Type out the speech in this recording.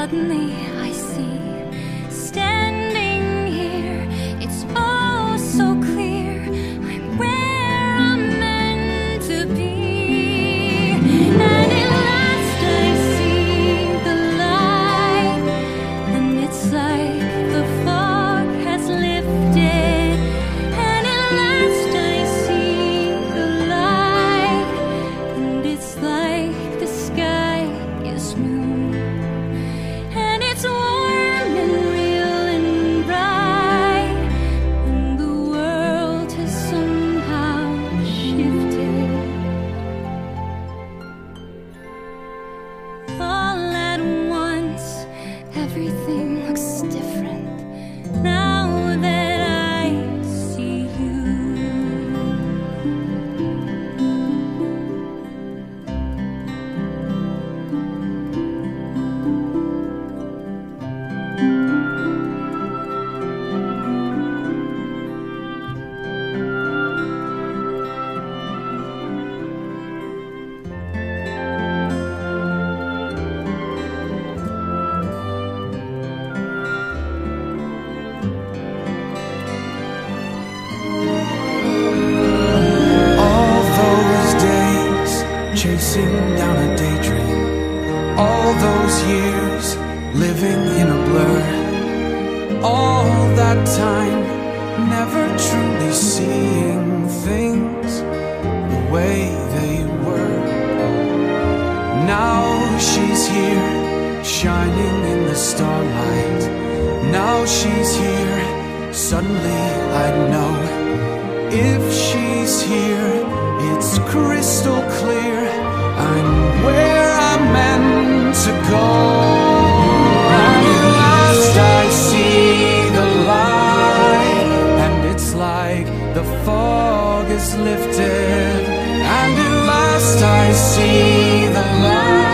suddenly I see, standing here, it's all so clear, I'm where I'm meant to be. And at last I see the light, and it's like the fog has lifted. And at last I see the light, and it's like the sky is new. And it's warm and real and bright, and the world has somehow shifted. All at once, everything looks different now that I see you. All those days chasing down a daydream, all those years living in a blur, all that time never truly seeing things the way they were. Now she's here, shining in the starlight. Now she's here, suddenly I know. If she's here, it's crystal clear, I'm where I'm meant to go. And at last I see the light, and it's like the fog is lifted. And at last I see the light.